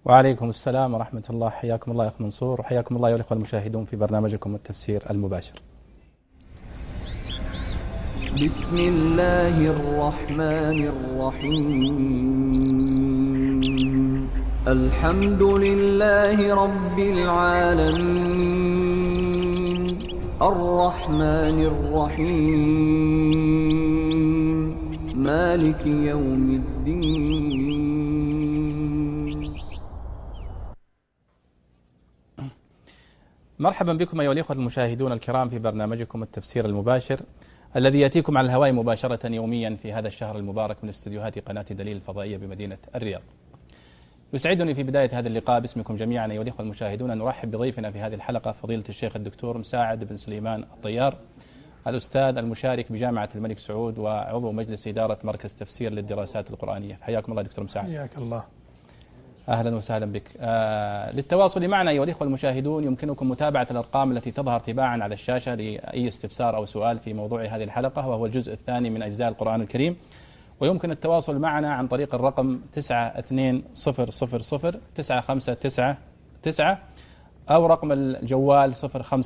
وعليكم السلام ورحمة الله. حياكم الله يا أخ منصور، وحياكم الله يا الأخوة المشاهدون في برنامجكم التفسير المباشر. بسم الله الرحمن الرحيم. الحمد لله رب العالمين، الرحمن الرحيم، مالك يوم الدين. مرحبا بكم أيها الأخوة المشاهدون الكرام في برنامجكم التفسير المباشر الذي يأتيكم على الهواء مباشرة يوميا في هذا الشهر المبارك من استديوهات قناة دليل الفضائية بمدينة الرياض. يسعدني في بداية هذا اللقاء باسمكم جميعا أيها الأخوة المشاهدون أن نرحب بضيفنا في هذه الحلقة فضيلة الشيخ الدكتور مساعد بن سليمان الطيار، الأستاذ المشارك بجامعة الملك سعود وعضو مجلس إدارة مركز تفسير للدراسات القرآنية. حياكم الله دكتور مساعد. حياك الله. أهلا وسهلا بك. للتواصل معنا أيها الأخوة المشاهدون يمكنكم متابعة الأرقام التي تظهر تباعا على الشاشة لأي استفسار أو سؤال في موضوع هذه الحلقة، وهو الجزء الثاني من أجزاء القرآن الكريم. ويمكن التواصل معنا عن طريق الرقم 92000959 أو رقم الجوال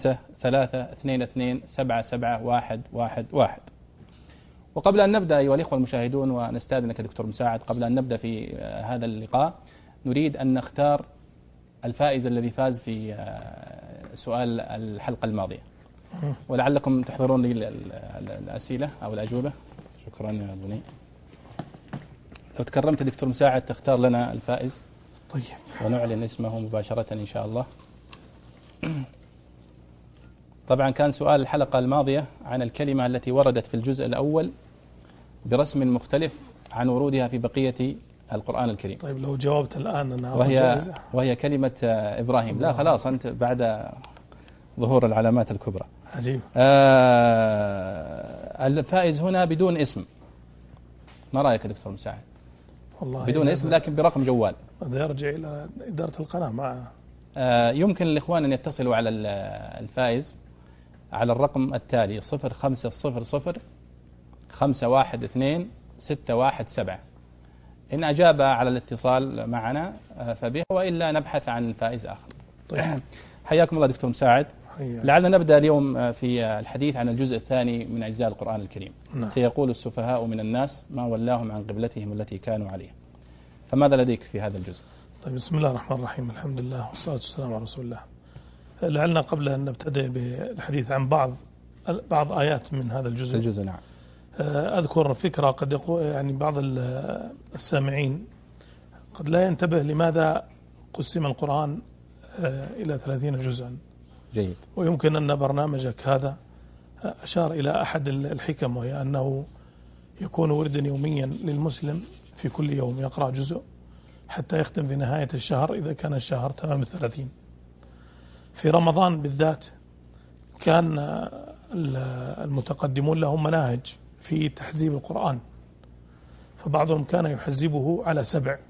0532227711. وقبل أن نبدأ أيها الأخوة المشاهدون ونستأذنك دكتور مساعد، قبل أن نبدأ في هذا اللقاء نريد أن نختار الفائز الذي فاز في سؤال الحلقة الماضية، ولعلكم تحضرون لي الأسئلة أو الأجوبة. شكرا يا بني. لو تكرمت دكتور مساعد تختار لنا الفائز. طيب. ونعلن اسمه مباشرة إن شاء الله. طبعا كان سؤال الحلقة الماضية عن الكلمة التي وردت في الجزء الأول برسم مختلف عن ورودها في بقية القرآن الكريم. طيب لو جاوبت الآن أنا وهي كلمة إبراهيم. لا خلاص أنت بعد ظهور العلامات الكبرى. عجيب. الفائز هنا بدون اسم. ما رأيك دكتور مساعد؟ والله بدون اسم لكن برقم جوال. هذا يرجع إلى إدارة القناة مع يمكن الإخوان أن يتصلوا على الفائز على الرقم التالي 0500-512-617. إن أجاب على الاتصال معنا فبه، وإلا نبحث عن فائز آخر. طيب. حياكم الله دكتور مساعد. لعلنا نبدأ اليوم في الحديث عن الجزء الثاني من أجزاء القرآن الكريم. نعم. سيقول السفهاء من الناس ما ولاهم عن قبلتهم التي كانوا عليها. فماذا لديك في هذا الجزء؟ طيب بسم الله الرحمن الرحيم، الحمد لله والصلاة والسلام على رسول الله. لعلنا قبل أن نبتدئ بالحديث عن بعض آيات من هذا الجزء. نعم. أذكر فكرة قد يقول يعني بعض السامعين قد لا ينتبه لماذا قسم القرآن إلى 30 جزءا. جيد. ويمكن أن برنامجك هذا أشار إلى أحد الحكم، وهي أنه يكون وردا يوميا للمسلم في كل يوم يقرأ جزء حتى يختم في نهاية الشهر إذا كان الشهر تمام 30. في رمضان بالذات كان المتقدمون لهم مناهج في تحزيب القرآن، فبعضهم كان يحزبه على 7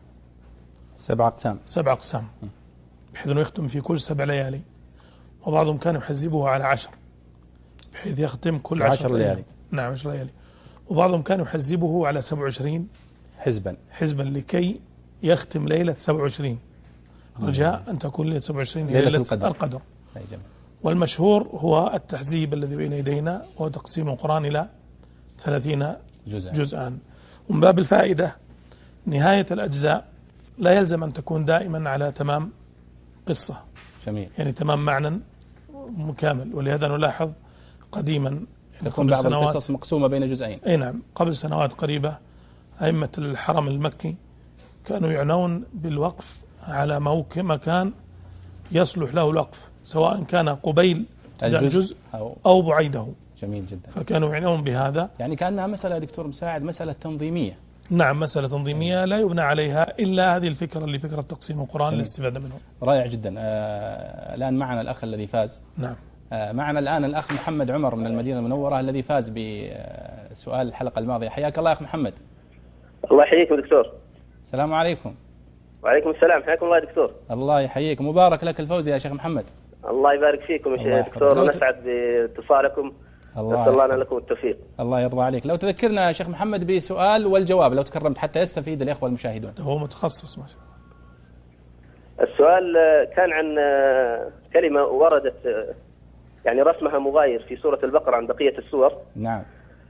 أقسام بحيث أنه يختم في كل 7 ليالي، وبعضهم كان يحزبه على 10 بحيث يختم كل 10 ليالي. نعم 10 ليالي. وبعضهم كان يحزبه على 27 حزبا لكي يختم ليلة 27، رجاء أن تكون ليلة 27 ليلة القدر. والمشهور هو التحزيب الذي بين يدينا، وهو تقسيم القرآن إلى 30 جزءا. ومن باب الفائدة نهاية الأجزاء لا يلزم أن تكون دائما على تمام قصة. جميل. يعني تمام معنى مكامل، ولهذا نلاحظ قديما تكون بعض القصص مقسومة بين جزئين. أي نعم. قبل سنوات قريبة أئمة الحرم المكي كانوا يعنون بالوقف على مكان يصلح له الوقف، سواء كان قبيل الجزء أو بعيده. جميل جدا. فكانوا يعنون بهذا. يعني كأنها مسألة دكتور مساعد مسألة تنظيمية. نعم مسألة تنظيمية لا يبنى عليها إلا هذه الفكرة اللي فكرة تقسيم القرآن للاستفادة منه. رائع جدا. الآن معنا الأخ الذي فاز. نعم. معنا الآن الأخ محمد عمر من المدينة المنورة الذي فاز بسؤال الحلقة الماضية. حياك الله يا أخ محمد. الله يحييكم دكتور. السلام عليكم. وعليكم السلام. حياكم الله دكتور. الله يحييك، مبارك لك الفوز يا شيخ محمد. الله يبارك فيكم يا دكتور، ونسعد باتصالكم. نسأل الله لكم التوفيق. الله يرضى عليك. لو تذكرنا يا شيخ محمد بسؤال والجواب لو تكرمت حتى يستفيد الإخوة المشاهدون. هو متخصص ما شاء الله. السؤال كان عن كلمة وردت يعني رسمها مغاير في سورة البقرة عن بقية السور. نعم.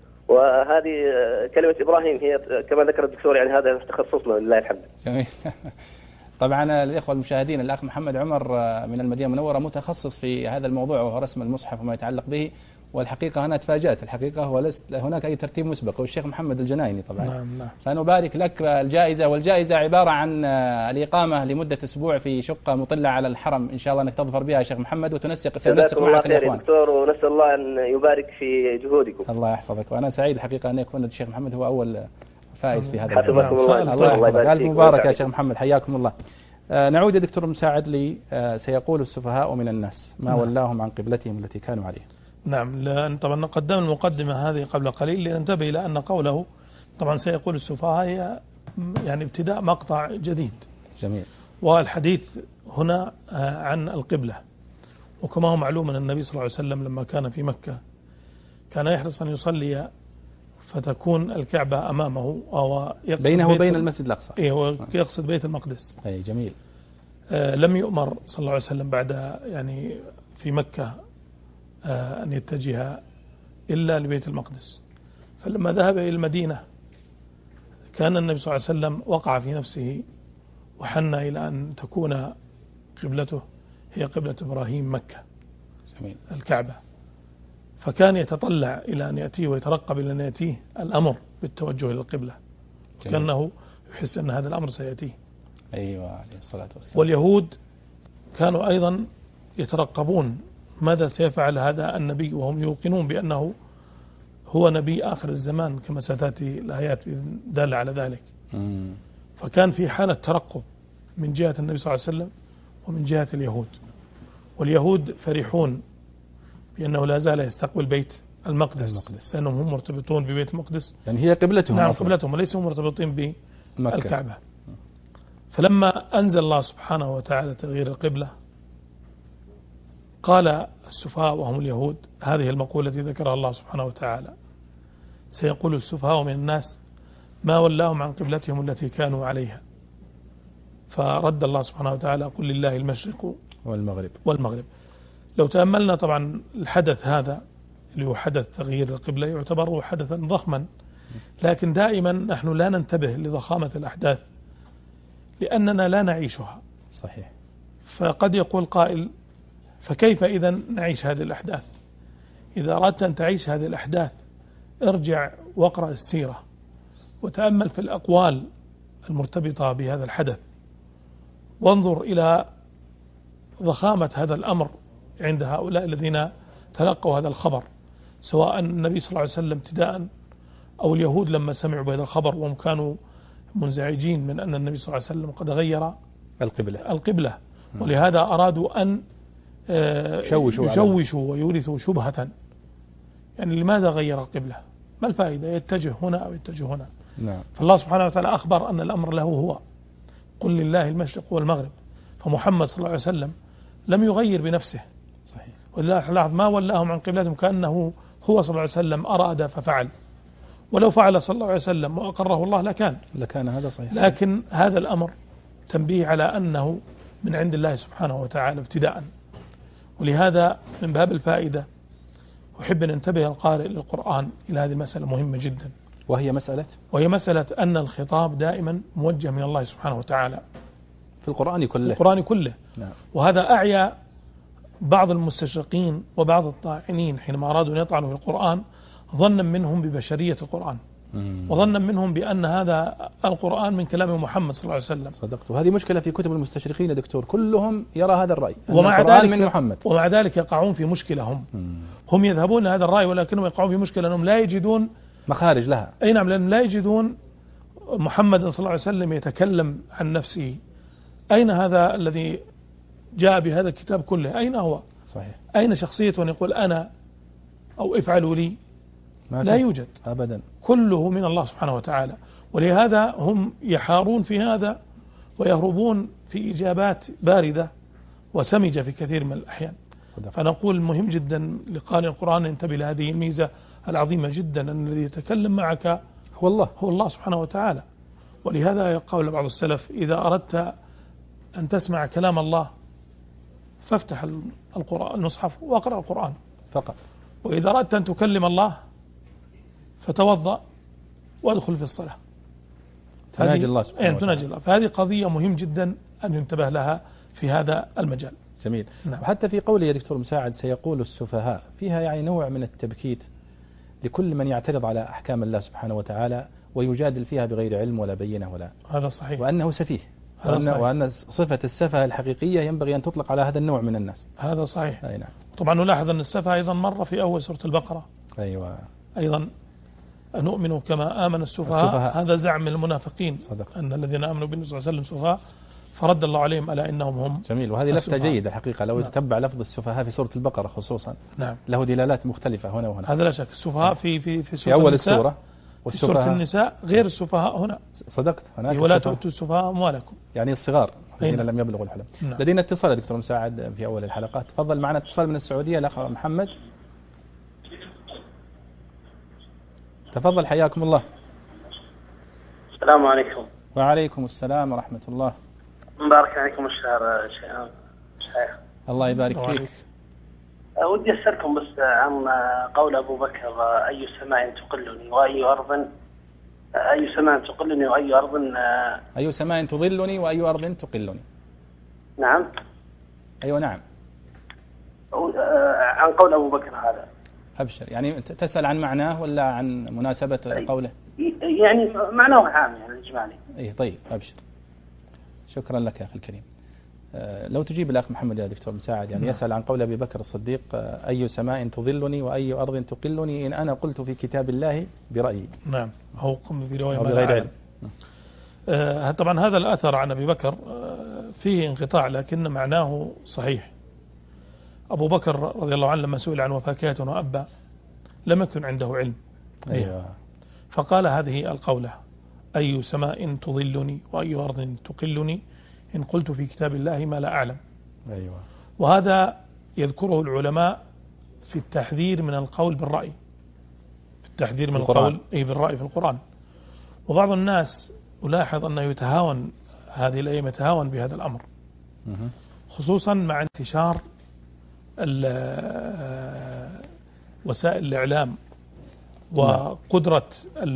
وهذه كلمة إبراهيم هي كما ذكر الدكتور يعني هذا تخصصنا لله الحمد. جميل. طبعا الإخوة المشاهدين الأخ محمد عمر من المدينة المنورة متخصص في هذا الموضوع وهو رسم المصحف وما يتعلق به، والحقيقة أنا تفاجأت، الحقيقة هو ليس هناك أي ترتيب مسبق، والشيخ محمد الجنايني طبعا. نعم. فنبارك لك الجائزة، والجائزة عبارة عن الإقامة لمدة أسبوع في شقة مطلة على الحرم، إن شاء الله أنك تظفر بها يا شيخ محمد وتنسق سنسق معك الإخوان. دكتور، ونسأل الله أن يبارك في جهودكم. الله يحفظك، وأنا سعيد الحقيقة أن يكون الشيخ محمد هو أول فائز في هذا. حفظكم الله. الله يحفظك، ألف مبارك يا شيخ محمد، حياكم الله. نعود يا دكتور مساعد لي، سيقول السفهاء من الناس ما ولاهم عن قبلتهم التي كانوا عليها. نعم، لأن طبعا قدمنا المقدمة هذه قبل قليل لننتبه إلى أن قوله طبعا سيقول السفهاء هي يعني ابتداء مقطع جديد. جميل. والحديث هنا عن القبلة، وكما هو معلوم أن النبي صلى الله عليه وسلم لما كان في مكة كان يحرص أن يصلي فتكون الكعبة أمامه، أو بينه وبين المسجد الأقصى. يقصد بيت المقدس. أي جميل. لم يؤمر صلى الله عليه وسلم بعد يعني في مكة أن يتجه إلا لبيت المقدس. فلما ذهب إلى المدينة كان النبي صلى الله عليه وسلم وقع في نفسه وحن إلى أن تكون قبلته هي قبلة إبراهيم مكة. جميل. الكعبة. فكان يتطلع إلى أن يأتيه ويترقب إلى أن يأتيه الأمر بالتوجه إلى القبلة، كأنه يحس أن هذا الأمر سيأتيه. أيوة عليه الصلاة والسلام. واليهود كانوا أيضا يترقبون ماذا سيفعل هذا النبي، وهم يوقنون بأنه هو نبي آخر الزمان كما ستأتي الآيات دالة على ذلك. فكان في حالة ترقب من جهة النبي صلى الله عليه وسلم ومن جهة اليهود. واليهود فرحون بأنه لا زال يستقبل بيت المقدس لأنهم هم مرتبطون ببيت المقدس، يعني هي قبلتهم. نعم قبلتهم، وليسوا مرتبطين بالكعبة. فلما أنزل الله سبحانه وتعالى تغيير القبلة قال السفهاء وهم اليهود هذه المقولة التي ذكرها الله سبحانه وتعالى: سيقول السفهاء من الناس ما ولاهم عن قبلتهم التي كانوا عليها. فرد الله سبحانه وتعالى: قل لله المشرق والمغرب. لو تأملنا طبعا الحدث هذا اللي هو حدث تغيير القبلة يعتبر حدثا ضخما، لكن دائما نحن لا ننتبه لضخامة الأحداث لأننا لا نعيشها. صحيح. فقد يقول قائل: فكيف إذا نعيش هذه الأحداث؟ إذا أردت أن تعيش هذه الأحداث ارجع واقرأ السيرة وتأمل في الأقوال المرتبطة بهذا الحدث، وانظر إلى ضخامة هذا الأمر عند هؤلاء الذين تلقوا هذا الخبر، سواء النبي صلى الله عليه وسلم ابتداء أو اليهود لما سمعوا بهذا الخبر وهم كانوا منزعجين من أن النبي صلى الله عليه وسلم قد غير القبلة. ولهذا أرادوا أن يشوشوا ويورثوا شبهة، يعني لماذا غير القبلة؟ ما الفائدة؟ يتجه هنا أو يتجه هنا. نعم. فالله سبحانه وتعالى أخبر أن الأمر له هو، قل لله المشرق والمغرب. فمحمد صلى الله عليه وسلم لم يغير بنفسه. صحيح. ولله لاحظ ما ولاهم عن قبلتهم كأنه هو صلى الله عليه وسلم أراد ففعل، ولو فعل صلى الله عليه وسلم وأقره الله لكان هذا صحيح. لكن هذا الأمر تنبيه على أنه من عند الله سبحانه وتعالى ابتداء. ولهذا من باب الفائدة أحب أن انتبه القارئ للقرآن إلى هذه المسألة مهمة جدا، وهي مسألة أن الخطاب دائما موجه من الله سبحانه وتعالى في القرآن كله. نعم. وهذا أعيا بعض المستشرقين وبعض الطاعنين حينما أرادوا أن يطعنوا في القرآن ظنا منهم ببشرية القرآن، وظنا منهم بأن هذا القرآن من كلام محمد صلى الله عليه وسلم. صدقت. وهذه مشكلة في كتب المستشرقين يا دكتور، كلهم يرى هذا الرأي ومع ذلك يقعون في مشكلة. هم يذهبون هذا الرأي ولكنهم يقعون في مشكلة أنهم لا يجدون مخارج لها. أي نعم، لأنهم لا يجدون محمد صلى الله عليه وسلم يتكلم عن نفسه. أين هذا الذي جاء بهذا الكتاب كله؟ أين هو؟ صحيح. أين شخصيته أن يقول أنا أو افعلوا لي؟ لا يوجد أبدا، كله من الله سبحانه وتعالى. ولهذا هم يحارون في هذا ويهربون في إجابات باردة وسمجة في كثير من الأحيان. فنقول مهم جدا لقارئ القرآن ينتبه لهذه الميزة العظيمة جدا، أن الذي يتكلم معك هو الله سبحانه وتعالى. ولهذا يقول بعض السلف: إذا أردت أن تسمع كلام الله فافتح القرآن المصحف واقرأ القرآن فقط. وإذا أردت أن تكلم الله فتوضأ وادخل في الصلاة تناجي الله سبحانه وتعالى. تناجي الله. فهذه قضية مهم جدا أن ينتبه لها في هذا المجال. جميل. نعم. وحتى في قوله يا دكتور مساعد سيقول السفهاء، فيها يعني نوع من التبكيت لكل من يعترض على أحكام الله سبحانه وتعالى ويجادل فيها بغير علم ولا بينة ولا، هذا صحيح، وأنه سفيه، وأن صفة السفه الحقيقية ينبغي أن تطلق على هذا النوع من الناس. هذا صحيح. أي نعم. طبعا نلاحظ أن السفه أيضا مر في أول سورة البقرة. أيوة. أيضا أنؤمن كما آمن السفهاء. هذا زعم المنافقين. صدق. أن الذين آمنوا بالنبي صلى الله عليه وسلم سفهاء، فرد الله عليهم ألا إنهم هم. جميل. وهذه لفتة جيدة الحقيقة لو نعم. تتبع لفظ السفهاء في سورة البقرة خصوصا. نعم. له دلالات مختلفة هنا وهنا. هذا لا شك. السفهاء في سورة أول السورة، في سورة النساء غير السفهاء هنا. صدقت. هناك ولا تؤتوا السفهاء أموالكم، يعني الصغار الذين لم يبلغوا الحلم. نعم. لدينا اتصال يا دكتور مساعد في أول الحلقات. تفضل معنا اتصال من السعودية الأخ محمد. تفضل حياكم الله. السلام عليكم. وعليكم السلام ورحمة الله. مبارك عليكم الشهر شيخ. الله يبارك فيك. ودي أسألكم بس عن قول أبو بكر: أي سماء تقلني وأي أرض، أي سماء تقلني وأي أرض، أي سماء تظلني وأي أرض تقلني. نعم. أيوة نعم. عن قول أبو بكر هذا. أبشر. يعني تسأل عن معناه ولا عن مناسبة قوله؟ يعني معناه عام يعني إجمالي. إيه طيب أبشر. شكرا لك يا أخي الكريم. لو تجيب الأخ محمد يا دكتور مساعد، يعني يسأل عن قول أبي بكر الصديق: أي سماء تظلني وأي أرض تقلني إن أنا قلت في كتاب الله برأيي. نعم. أو قم برواية بغير علم. طبعا هذا الأثر عن أبي بكر فيه انقطاع لكن معناه صحيح. أبو بكر رضي الله عنه لما سئل عن وفاكهة وأبا لم يكن عنده علم. أيوة. فقال هذه القولة: أي سماء تظلني وأي أرض تقلني إن قلت في كتاب الله ما لا أعلم. أيوة. وهذا يذكره العلماء في التحذير من القول بالرأي، في التحذير من القول بالرأي في القرآن. وبعض الناس ألاحظ أنه يتهاون هذه الأيام، يتهاون بهذا الأمر، خصوصا مع انتشار وسائل الإعلام وقدرة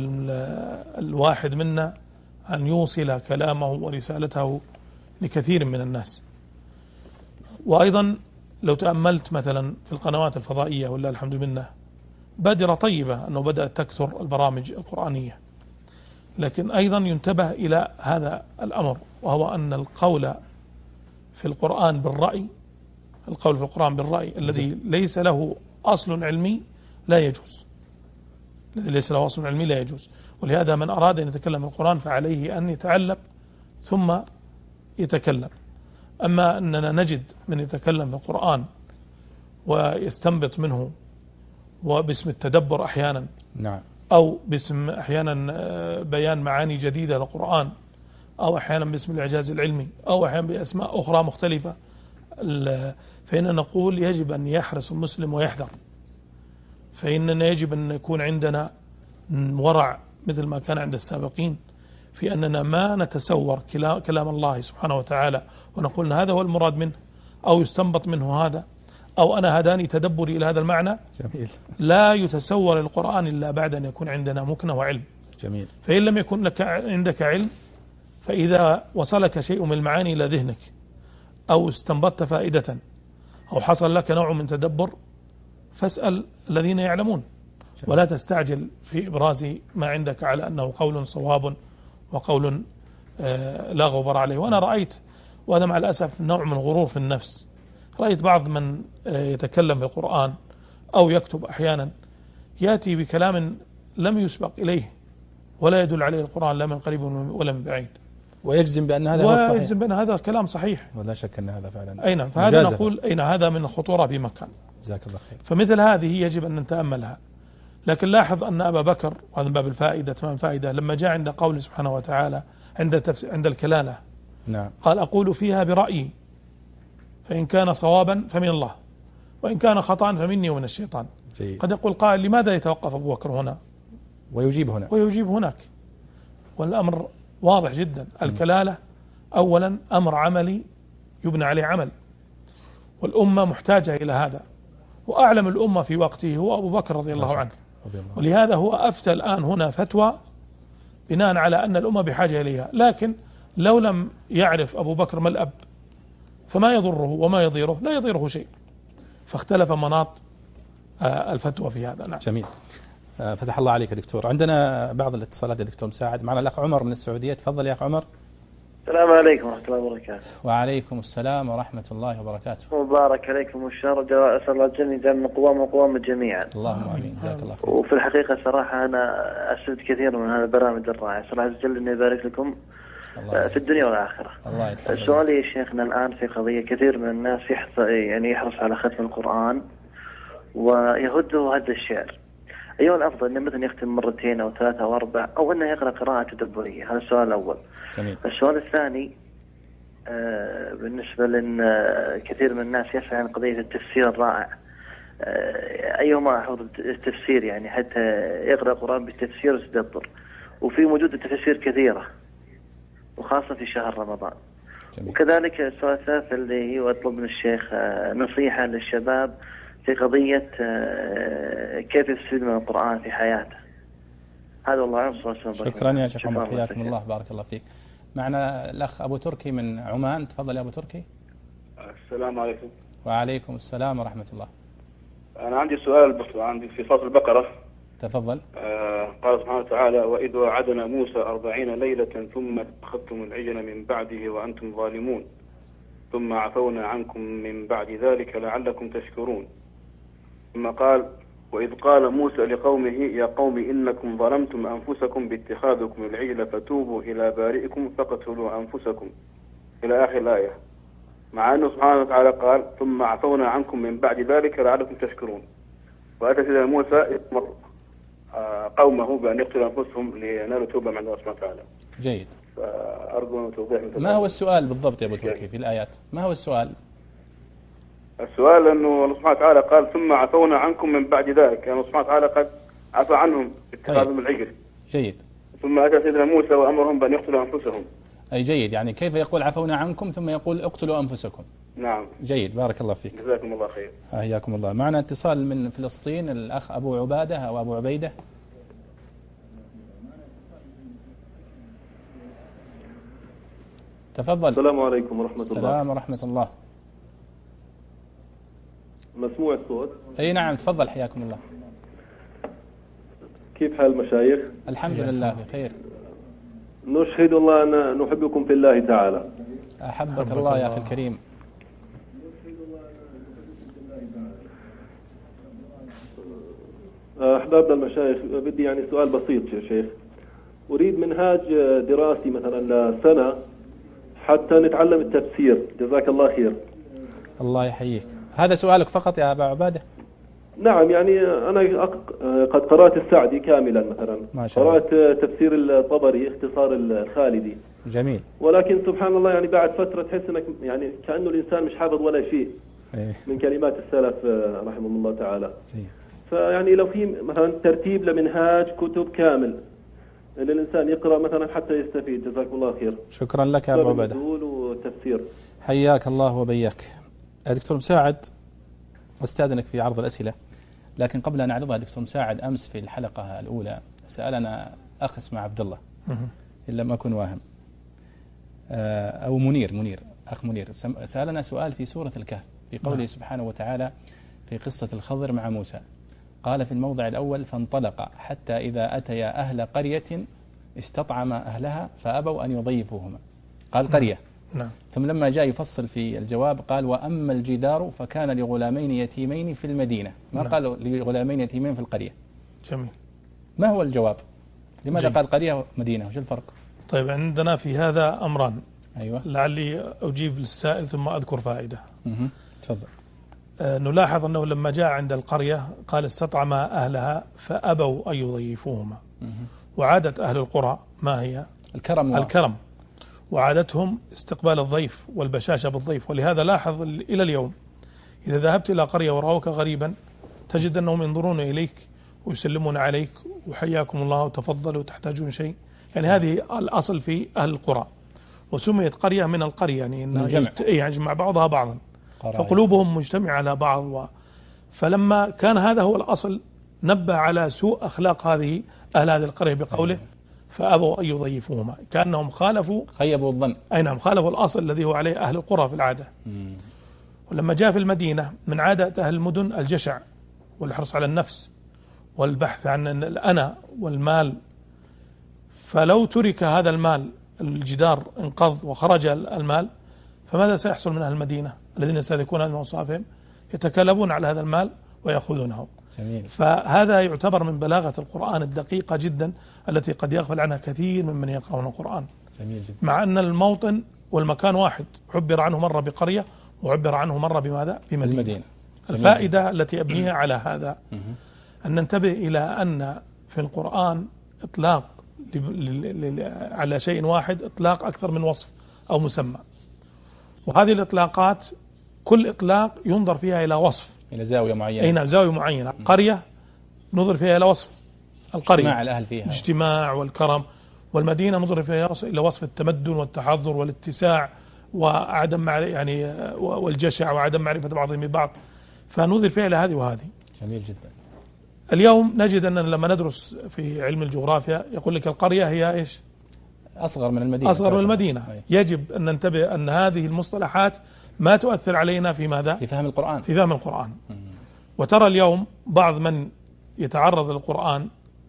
الواحد منا أن يوصل كلامه ورسالته لكثير من الناس. وأيضا لو تأملت مثلا في القنوات الفضائية والله الحمد لله بادرة طيبة أنه بدأت تكثر البرامج القرآنية، لكن أيضا ينتبه إلى هذا الأمر، وهو أن القول في القرآن بالرأي، القول في القرآن بالرأي الذي ليس له أصل علمي لا يجوز، الذي ليس له أصل علمي لا يجوز. ولهذا من أراد أن يتكلم في القرآن فعليه أن يتعلم ثم يتكلم. أما أننا نجد من يتكلم في القرآن ويستنبط منه وباسم التدبر أحيانا، نعم، أو باسم أحيانا بيان معاني جديدة للقرآن، أو أحيانا باسم الإعجاز العلمي، أو أحيانا بأسماء أخرى مختلفة، فإننا نقول يجب أن يحرص المسلم ويحذر، فإننا يجب أن يكون عندنا ورع مثل ما كان عند السابقين في أننا ما نتسور كلام الله سبحانه وتعالى ونقول هذا هو المراد منه، أو يستنبط منه هذا، أو أنا هداني تدبري إلى هذا المعنى. جميل. لا يتسور القرآن إلا بعد أن يكون عندنا مكنة وعلم. جميل. فإن لم يكن لك عندك علم، فإذا وصلك شيء من المعاني إلى ذهنك أو استنبطت فائدة أو حصل لك نوع من تدبر فاسأل الذين يعلمون، ولا تستعجل في إبراز ما عندك على أنه قول صواب وقول لا غبار عليه. وأنا رأيت، وهذا مع الأسف نوع من غرور في النفس، رأيت بعض من يتكلم في القرآن أو يكتب أحيانا يأتي بكلام لم يسبق إليه ولا يدل عليه القرآن لا من قريب ولا من بعيد، ويجزم بأن هذا هو الصحيح، ويجزم بأن هذا الكلام صحيح، ولا شك أن هذا فعلا أين. فهذا نقول أين هذا من الخطورة في مكان. جزاك الله خير. فمثل هذه يجب أن نتأملها. لكن لاحظ أن أبا بكر، وهذا من باب الفائدة تمام فائدة، لما جاء عند قول سبحانه وتعالى عند الكلالة، نعم، قال أقول فيها برأيي فإن كان صوابا فمن الله وإن كان خطأ فمني ومن الشيطان. جيد. قد يقول قائل لماذا يتوقف أبو بكر هنا ويجيب هنا ويجيب هناك؟ والأمر واضح جدا. الكلالة أولا أمر عملي يبنى عليه عمل، والأمة محتاجة إلى هذا، وأعلم الأمة في وقته هو أبو بكر رضي الله عنه، ولهذا هو أفتى الآن هنا فتوى بناء على أن الأمة بحاجة إليها. لكن لو لم يعرف أبو بكر ما الأب فما يضره وما يضيره، لا يضيره شيء، فاختلف مناط الفتوى في هذا. نعم. جميل. فتح الله عليك يا دكتور. عندنا بعض الاتصالات يا دكتور مساعد. معنا الأخ عمر من السعودية. تفضل يا أخ عمر. السلام عليكم ورحمة الله وبركاته. وعليكم السلام ورحمة الله وبركاته. مبارك عليكم والشهر، أسأل الله الجنة يجعلنا قوام جميعا. اللهم آمين. جزاك الله خير. وفي الحقيقة صراحة أنا أستفدت كثير من هذا البرامج الرائع، صراحة عز وجل إنه يبارك لكم في الدنيا والآخرة. سؤالي يا شيخنا الآن في قضية كثير من الناس يحرص على ختم القرآن ويهده هذا الشعر، أيها الأفضل أنه مثلا يختم مرتين أو ثلاثة أو أربع، أو أنه يقرأ قراءة تدبرية؟ هذا السؤال الأول. جميل. السؤال الثاني بالنسبة لأن كثير من الناس يسأل عن قضية التفسير الرائع، أيهما أحفظ التفسير يعني حتى يقرأ القرآن بالتفسير وتدبر، وفي موجود التفسير كثيرة وخاصة في شهر رمضان. جميل. وكذلك السؤال الثالث اللي هو أطلب من الشيخ نصيحة للشباب في قضية كيف يستفيد من القرآن في حياته. هذا والله أعلم. شكرا يا شيخ عمر، حياكم الله، بارك الله فيك. معنا الأخ أبو تركي من عمان. تفضل يا أبو تركي. السلام عليكم. وعليكم السلام ورحمة الله. أنا عندي سؤال عندي في سورة البقرة. تفضل. قال سبحانه وتعالى: وإذ وعدنا موسى 40 ليلة ثم اتخذتم العجل من بعده وأنتم ظالمون ثم عفونا عنكم من بعد ذلك لعلكم تشكرون. ثم قال: وإذ قال موسى لقومه يا قوم إنكم ظلمتم أنفسكم باتخاذكم العجل فتوبوا إلى بارئكم فقتلوا أنفسكم إلى آخر الآية، مع أنه سبحانه وتعالى قال ثم عفونا عنكم من بعد ذلك لعلكم تشكرون. وأتى سيدنا موسى يأمر قومه بأن يقتلوا أنفسهم لينالوا توبة من الله سبحانه وتعالى. جيد. فأرجو توضيح. ما هو السؤال بالضبط يا أبو تركي في الآيات؟ ما هو السؤال؟ السؤال أنه الله سبحانه وتعالى قال ثم عفونا عنكم من بعد ذلك، يعني الله سبحانه وتعالى قد عفى عنهم اتخاذهم العجل. جيد. ثم أتى سيدنا موسى وأمرهم بأن يقتلوا أنفسهم. أي جيد، يعني كيف يقول عفونا عنكم ثم يقول اقتلوا أنفسكم؟ نعم. جيد، بارك الله فيك. جزاكم الله خير. حياكم الله. معنا اتصال من فلسطين، الأخ أبو عبادة أو أبو عبيدة. تفضل. السلام عليكم ورحمة الله. السلام ورحمة الله. مسموع الصوت؟ أي نعم، تفضل، حياكم الله. كيف حال المشايخ؟ الحمد لله بخير. نشهد الله أن نحبكم في الله تعالى. أحبك الله يا أخي الكريم. أحبابنا المشايخ، بدي يعني سؤال بسيط يا شيخ. أريد منهاج دراسي مثلا لسنة حتى نتعلم التفسير، جزاك الله خير. الله يحييك. هذا سؤالك فقط يا أبا عبادة؟ نعم، يعني أنا قد قرأت السعدي كاملا مثلا، ما شاء الله. قرأت تفسير الطبري اختصار الخالدي. جميل. ولكن سبحان الله يعني بعد فترة تحس انك يعني كأنه الإنسان مش حافظ ولا شيء من كلمات السلف رحمه الله تعالى. فيعني لو في مثلا ترتيب لمنهاج كتب كامل ان الإنسان يقرأ مثلا حتى يستفيد، جزاكم الله خير. شكرا لك يا أبو عبادة. وتفسير. حياك الله وبياك. دكتور مساعد، أستاذنك في عرض الأسئلة، لكن قبل أن أعرضها دكتور مساعد، أمس في الحلقة الأولى سألنا أخ اسمه عبد الله إن لم أكن واهم، أو منير أخ منير، سألنا سؤال في سورة الكهف في قوله سبحانه وتعالى في قصة الخضر مع موسى. قال في الموضع الأول: فانطلق حتى إذا أتيا أهل قرية استطعم أهلها فأبوا أن يضيفوهما. قال قرية. نعم. ثم لما جاء يفصل في الجواب قال: وأما الجدار فكان لغلامين يتيمين في المدينة، ما قال لغلامين يتيمين في القرية. جميل. ما هو الجواب؟ لماذا قال قرية ومدينة؟ وش الفرق؟ طيب، عندنا في هذا أمران. أيوة. لعلي أجيب للسائل ثم أذكر فائدة. تفضل. نلاحظ أنه لما جاء عند القرية قال استطعم أهلها فأبوا أن يضيفوهما. وعادة أهل القرى ما هي؟ الكرم. وعادتهم استقبال الضيف والبشاشة بالضيف، ولهذا لاحظ إلى اليوم إذا ذهبت إلى قرية ورأوك غريبا تجد أنهم ينظرون إليك ويسلمون عليك وحياكم الله وتفضلوا وتحتاجون شيء، يعني هذه الأصل في أهل القرى. وسميت قرية من القرية يعني إنها يجمع بعضها بعضا، فقلوبهم مجتمعة على بعض. فلما كان هذا هو الأصل نبه على سوء أخلاق أهل هذه القرية بقوله فأبوا أن يضيفوهما، كأنهم خيبوا الظن. أي نعم، خالفوا الأصل الذي هو عليه أهل القرى في العادة. ولما جاء في المدينة من عادة أهل المدن الجشع والحرص على النفس والبحث عن الأنا والمال، فلو ترك هذا المال الجدار انقض وخرج المال، فماذا سيحصل من أهل المدينة الذين سيكون من أوصافهم؟ يتكلبون على هذا المال ويأخذونه. جميل. فهذا يعتبر من بلاغة القرآن الدقيقة جدا التي قد يغفل عنها كثير ممن يقرؤون القرآن. جميل جدا. مع أن الموطن والمكان واحد، عبر عنه مرة بقرية وعبر عنه مرة بماذا؟ بمدينة. الفائدة التي أبنيها على هذا أن ننتبه إلى أن في القرآن إطلاق على شيء واحد إطلاق أكثر من وصف أو مسمى، وهذه الإطلاقات كل إطلاق ينظر فيها إلى وصف، إلى زاوية معينة. أي نعم، زاوية معينة. قرية نظر فيها إلى وصف القرية، اجتماع الأهل فيها، اجتماع والكرم. والمدينة نظر فيها إلى وصف التمدن والتحضر والاتساع وعدم يعني والجشع وعدم معرفة بعضهم ببعض، فنظر فيها إلى هذه وهذه. جميل جدا. اليوم نجد أننا لما ندرس في علم الجغرافيا يقول لك القرية هي إيش؟ أصغر من المدينة. أصغر من المدينة. يجب أن ننتبه أن هذه المصطلحات ما تؤثر علينا في ماذا؟ في فهم القرآن. في فهم القرآن. وترى اليوم بعض من يتعرض للقرآن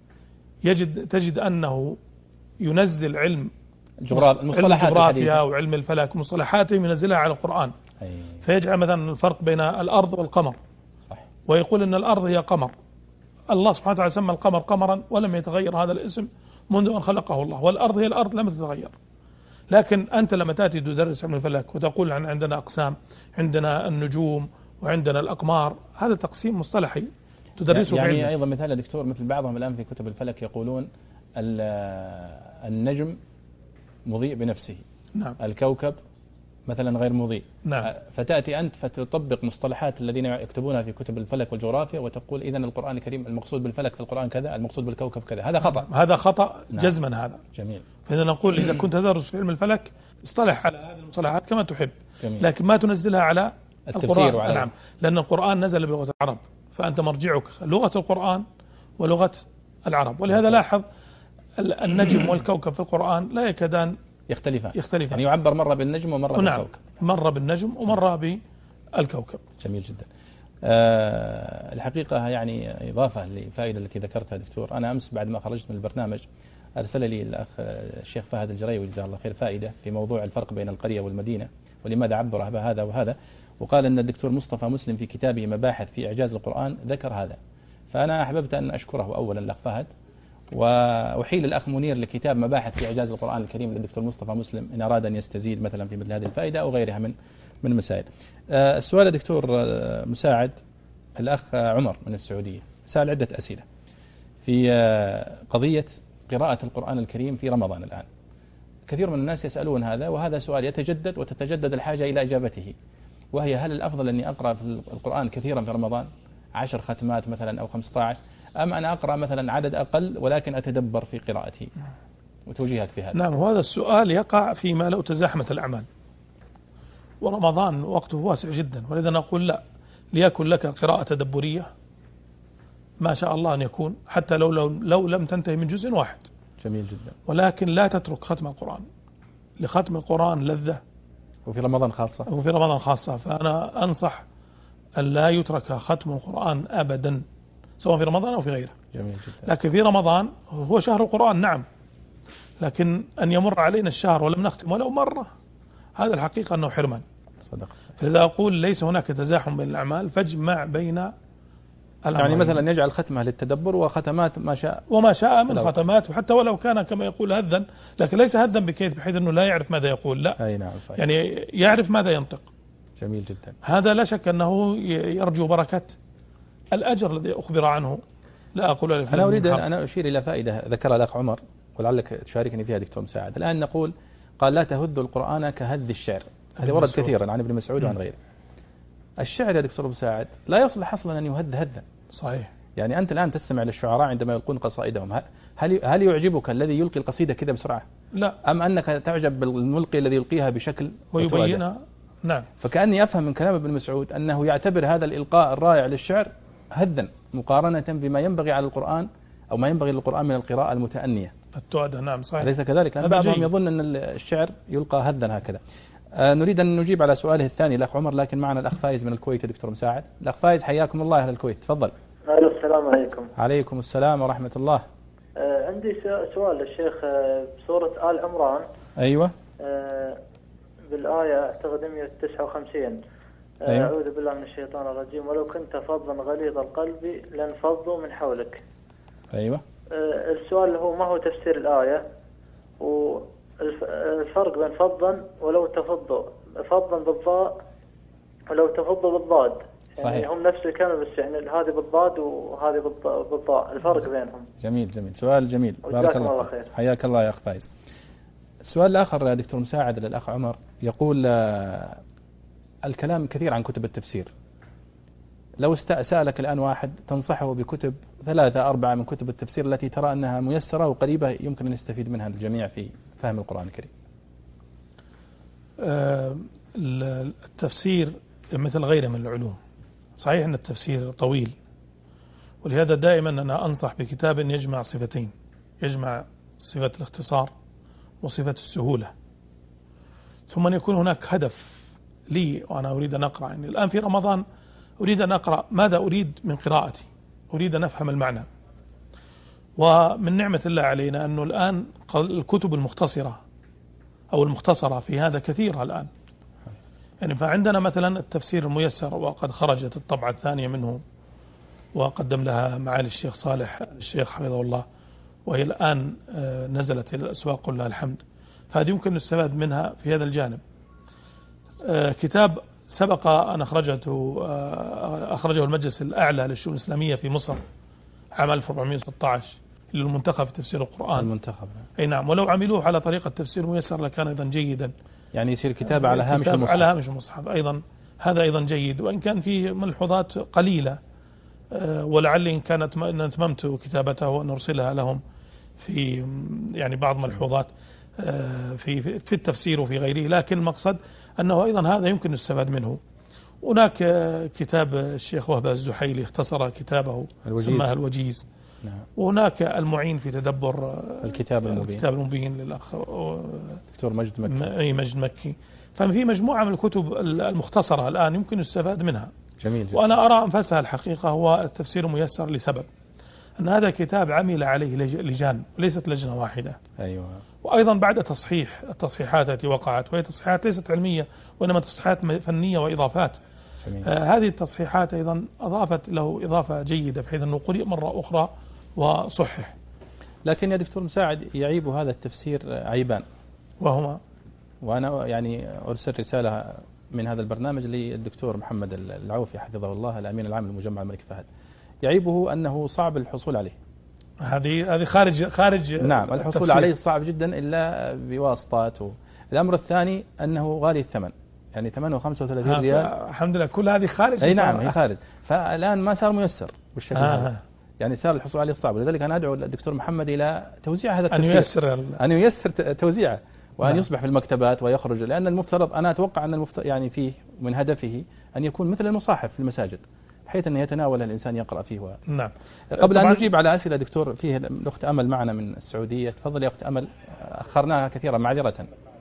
تجد أنه ينزل علم الجغرافيا وعلم الفلك مصطلحاتهم ينزلها على القرآن. فيجعل مثلا الفرق بين الأرض والقمر. صح. ويقول أن الأرض هي قمر. الله سبحانه وتعالى سمى القمر قمرا ولم يتغير هذا الاسم منذ أن خلقه الله، والأرض هي الأرض لم تتغير. لكن أنت لما تأتي تدرس علم الفلك وتقول عندنا أقسام، عندنا النجوم وعندنا الأقمار، هذا تقسيم مصطلحي تدرسه يعني في أيضا مثال يا دكتور، مثل بعضهم الآن في كتب الفلك يقولون النجم مضيء بنفسه. نعم. الكوكب مثلا غير مضيء. نعم. فتأتي أنت فتطبق مصطلحات الذين يكتبونها في كتب الفلك والجغرافيا وتقول إذن القرآن الكريم المقصود بالفلك في القرآن كذا، المقصود بالكوكب كذا. هذا خطأ. هذا خطأ. نعم. جزما هذا. جميل. فإذا نقول إذا كنت تدرس في علم الفلك اصطلح على هذه المصطلحات كما تحب. جميل. لكن ما تنزلها على التفسير القرآن. نعم. لأن القرآن نزل بلغة العرب، فأنت مرجعك لغة القرآن ولغة العرب. ولهذا لاحظ النجم والكوكب في القرآن لا يكادان يختلفان. يعني يعبر مرة بالنجم ومرة بالكوكب. مرة بالنجم ومرة بالكوكب. جميل جدا. الحقيقة يعني إضافة للفائدة التي ذكرتها دكتور، أنا أمس بعد ما خرجت من البرنامج أرسل لي الأخ الشيخ فهد الجريوي جزاه الله خير فائدة في موضوع الفرق بين القرية والمدينة ولماذا عبر بهذا وهذا، وقال أن الدكتور مصطفى مسلم في كتابه مباحث في إعجاز القرآن ذكر هذا. فأنا أحببت أن أشكره أولا الأخ فهد، وأحيل الأخ منير لكتاب مباحث في إعجاز القرآن الكريم للدكتور مصطفى مسلم إن أراد أن يستزيد مثلا في مثل هذه الفائدة أو غيرها من المسائل. السؤال دكتور مساعد، الأخ عمر من السعودية سأل عدة أسئلة في قضية قراءة القرآن الكريم في رمضان. الآن كثير من الناس يسألون هذا، وهذا سؤال يتجدد وتتجدد الحاجة إلى إجابته، وهي هل الأفضل أني أقرأ في القرآن كثيرا في رمضان 10 ختمات مثلا أو 15، أم أنا أقرأ مثلا عدد أقل ولكن أتدبر في قراءتي؟ وتوجيهك في هذا. نعم، وهذا السؤال يقع فيما لو تزاحمت الأعمال، ورمضان وقته واسع جدا، ولذا نقول لا، ليكن لك قراءة تدبرية ما شاء الله أن يكون، حتى لو لم تنتهي من جزء واحد. جميل جدا. ولكن لا تترك ختم القرآن، لختم القرآن لذة، وفي رمضان خاصة. فأنا أنصح أن لا يترك ختم القرآن أبدا، سواء في رمضان أو في غيره. جميل جدا. لكن في رمضان هو شهر القرآن نعم، لكن أن يمر علينا الشهر ولم نختم ولو مرة، هذا الحقيقة أنه حرمان. صدقت. فإذا أقول ليس هناك تزاحم بين الأعمال، فاجمع بين الأمرين. يعني مثلا يجعل ختمة للتدبر وختمات وما شاء من ختمات، وحتى ولو كان كما يقول هذا، لكن ليس هذا بحيث أنه لا يعرف ماذا يقول، لا. أي نعم صحيح. يعني يعرف ماذا ينطق. جميل جدا. هذا لا شك أنه يرجو بركة الأجر الذي أخبر عنه. لا أقول أنا أريد أن أشير إلى فائدة ذكرها الأخ عمر ولعلك تشاركني فيها دكتور مساعد. الآن نقول قال لا تهذ القرآن كهذ الشعر، هذا ورد كثيرا عن ابن مسعود وعن غيره. الشعر يا دكتور مساعد لا يصلح أصلا أن يهذ هذا. صحيح. يعني أنت الآن تستمع للشعراء عندما يلقون قصائدهم، هل يعجبك الذي يلقي القصيدة كذا بسرعة؟ لا. أم أنك تعجب بالملقي الذي يلقيها بشكل ويبينها؟ نعم. فكأني أفهم من كلام ابن مسعود أنه يعتبر هذا الإلقاء الرائع للشعر هدا مقارنة بما ينبغي على القرآن أو ما ينبغي للقرآن من القراءة المتأنية التؤدة. نعم صحيح. أليس كذلك؟ لأن بعضهم يظن أن الشعر يلقى هدا هكذا. نريد أن نجيب على سؤاله الثاني الأخ عمر، لكن معنا الأخ فايز من الكويت. دكتور مساعد. الأخ فايز حياكم الله أهل الكويت، تفضل. السلام عليكم. عليكم السلام ورحمة الله. عندي سؤال للشيخ بسورة آل عمران. أيوة. بالآية أعتقد 159. أيوة. أعوذ بالله من الشيطان الرجيم ولو كنت فظا غليظ القلب لانفضوا من حولك. أيوة. السؤال هو ما هو تفسير الآية والفرق بين فظا ولو تفضوا، فظا بالضاء ولو تفضوا بالضاد. يعني صحيح. هم نفس الكلمة بس يعني هذه بالضاد وهذه بالضاء، الفرق بينهم. جميل جميل، سؤال جميل، بارك الله خير. حياك الله يا أخ فايز. السؤال الآخر يا دكتور مساعد للأخ عمر يقول الكلام كثير عن كتب التفسير، لو سألك الآن واحد تنصحه بكتب 3-4 من كتب التفسير التي ترى أنها ميسرة وقريبة يمكن أن يستفيد منها الجميع في فهم القرآن الكريم. التفسير مثل غيره من العلوم، صحيح أن التفسير طويل، ولهذا دائما أنا أنصح بكتاب يجمع صفتين، يجمع صفة الاختصار وصفة السهولة، ثم أن يكون هناك هدف لي وأنا أريد أن أقرأ. يعني الآن في رمضان أريد أن أقرأ، ماذا أريد من قراءتي؟ أريد أن أفهم المعنى. ومن نعمة الله علينا أنه الآن الكتب المختصرة أو المختصرة في هذا كثيرة الآن. يعني فعندنا مثلا التفسير الميسر، وقد خرجت الطبعة الثانية منه وقدم لها معالي الشيخ صالح الشيخ حفظه الله، وهي الآن نزلت إلى الأسواق لله الحمد، فهذه يمكن نستفاد منها في هذا الجانب. كتاب سبق أن أخرجه المجلس الأعلى للشؤون الإسلامية في مصر عام 1416 للمنتخب في تفسير القرآن. المنتخب. أي نعم، ولو عملوه على طريقة تفسير ميسر لكان أيضا جيدا. يعني يصير كتاب على هامش المصحف. على هامش المصحف أيضا، هذا أيضا جيد، وإن كان فيه ملحوظات قليلة، ولعلي إن كانت أتممت كتابته وأن أرسلها لهم في يعني بعض ملحوظات في التفسير وفي غيره، لكن المقصد أنه أيضا هذا يمكن الاستفاد منه. هناك كتاب الشيخ وهب الزحيلي اختصر كتابه سماه الوجيز. نعم. وهناك المعين في تدبر الكتاب المبين للأخ دكتور مجد مكي. أي مجد مكي. ففي مجموعة من الكتب المختصرة الآن يمكن الاستفاد منها. جميل جدا. وأنا أرى أنفسها الحقيقة هو التفسير الميسر لسبب أن هذا كتاب عمل عليه لجان وليست لجنة واحدة. أيوة. وأيضا بعد التصحيحات التي وقعت، وهي تصحيحات ليست علمية وإنما تصحيحات فنية وإضافات. هذه التصحيحات أيضا أضافت له إضافة جيدة بحيث أنه قرئ مرة أخرى وصحح. لكن يا دكتور مساعد يعيب هذا التفسير عيبان، وهما، وأنا يعني أرسل رسالة من هذا البرنامج للدكتور محمد العوفي حفظه الله الأمين العام لمجمع الملك فهد. يعيبه أنه صعب الحصول عليه. هذه خارج نعم، الحصول التفسير عليه صعب جدا إلا بواسطات. الأمر الثاني أنه غالي الثمن، يعني ثمنه 35 ريال. الحمد لله كل هذه خارج. أي نعم، هي خارج. فالآن ما صار ميسر بالشكل هذا، يعني صار الحصول عليه صعب. لذلك أنا أدعو الدكتور محمد إلى توزيع هذا التفسير، أن ييسر توزيعه، وأن يصبح في المكتبات ويخرج، لأن المفترض أنا أتوقع أن يعني فيه من هدفه أن يكون مثل المصاحف في المساجد، بحيث أن يتناول الإنسان يقرأ فيه. نعم. قبل أن نجيب على أسئلة دكتور، فيه الأخت أمل معنا من السعودية. تفضل يا أخت أمل، أخرناها كثيرا معذرة.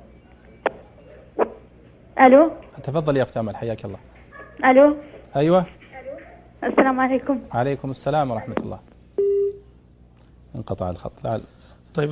ألو. تفضل يا أخت أمل، حياك الله. ألو. أيوة. السلام عليكم. عليكم السلام ورحمة الله. انقطع الخط. طيب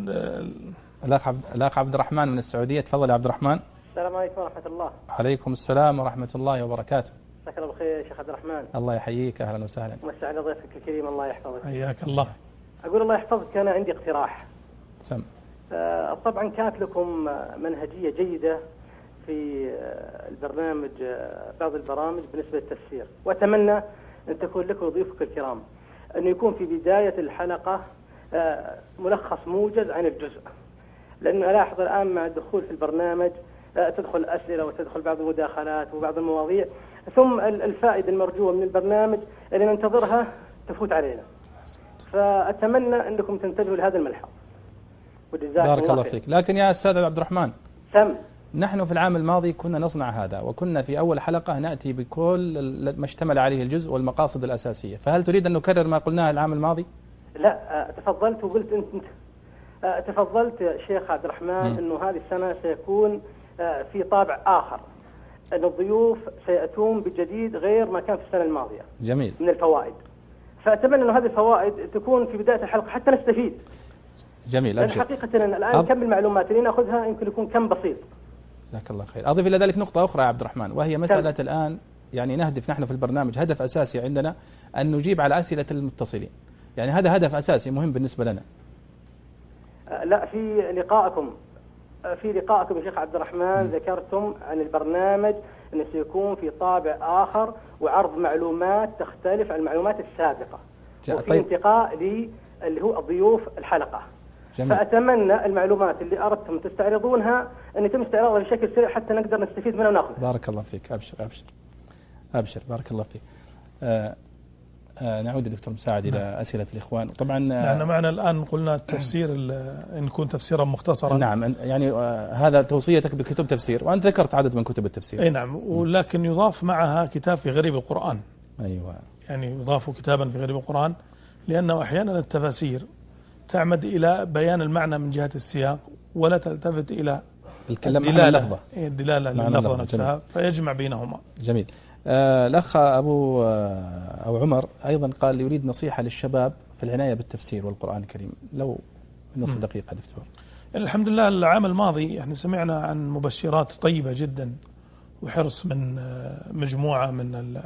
الأخ عبد الرحمن من السعودية. تفضل يا عبد الرحمن. السلام عليكم ورحمة الله. عليكم السلام ورحمة الله وبركاته. مساك الله بالخير يا شيخ عبد الرحمن. الله يحييك، أهلا وسهلا. ومسا على ضيفك الكريم، الله يحفظك. حياك الله. أقول الله يحفظك، أنا عندي اقتراح. سم. طبعا كانت لكم منهجية جيدة في البرنامج، بعض البرامج بالنسبة للتفسير، وأتمنى أن تكون لكم ضيوفك الكرام أنه يكون في بداية الحلقة ملخص موجز عن الجزء، لأنه ألاحظ الآن مع الدخول في البرنامج تدخل أسئلة وتدخل بعض المداخلات وبعض المواضيع، ثم الفائدة المرجوة من البرنامج اللي ننتظرها تفوت علينا. فأتمنى أنكم تنتبهوا لهذا الملحظ. بارك الله فيك. لكن يا أستاذ عبد الرحمن، نحن في العام الماضي كنا نصنع هذا، وكنا في أول حلقة نأتي بكل ما اشتمل عليه الجزء والمقاصد الأساسية، فهل تريد أن نكرر ما قلناه العام الماضي؟ لا، تفضلت وقلت أنت تفضلت شيخ عبد الرحمن أنه هذه السنة سيكون في طابع آخر، أن الضيوف سيأتون بجديد غير ما كان في السنة الماضية. جميل. من الفوائد، فأتمنى أن هذه الفوائد تكون في بداية الحلقة حتى نستفيد. جميل. لأن حقيقة الآن كم المعلومات اللي نأخذها يمكن يكون كم بسيط. جزاك الله خير. أضيف إلى ذلك نقطة أخرى يا عبد الرحمن، وهي مسألة الآن يعني نهدف نحن في البرنامج هدف أساسي عندنا أن نجيب على أسئلة المتصلين، يعني هذا هدف أساسي مهم بالنسبة لنا. لا، في لقائكم يا شيخ عبد الرحمن ذكرتم عن البرنامج أنه سيكون في طابع آخر وعرض معلومات تختلف عن المعلومات السابقة، وفي انتقاء اللي هو ضيوف الحلقة. جميل. فأتمنى المعلومات اللي أردتم تستعرضونها أن يتم استعراضها بشكل سريع حتى نقدر نستفيد منها ونأخذها. بارك الله فيك. أبشر بارك الله فيك. نعود دكتور مساعد إلى أسئلة الإخوان. طبعا نحن معنا الآن قلنا التفسير أن يكون تفسيرا مختصرا. نعم، يعني هذا توصيتك بكتب تفسير، وأنت ذكرت عدد من كتب التفسير. أي نعم، ولكن يضاف معها كتاب في غريب القرآن. أيوة، يعني يضاف كتابا في غريب القرآن، لأنه أحيانا التفاسير تعمد إلى بيان المعنى من جهة السياق ولا تلتفت إلى الدلالة لللفظة نفسها، فيجمع بينهما. جميل. الأخ أبو عمر أيضا قال يريد نصيحة للشباب في العناية بالتفسير والقرآن الكريم، لو نص دقيقة دكتور. الحمد لله العام الماضي احنا سمعنا عن مبشرات طيبة جدا وحرص من مجموعة من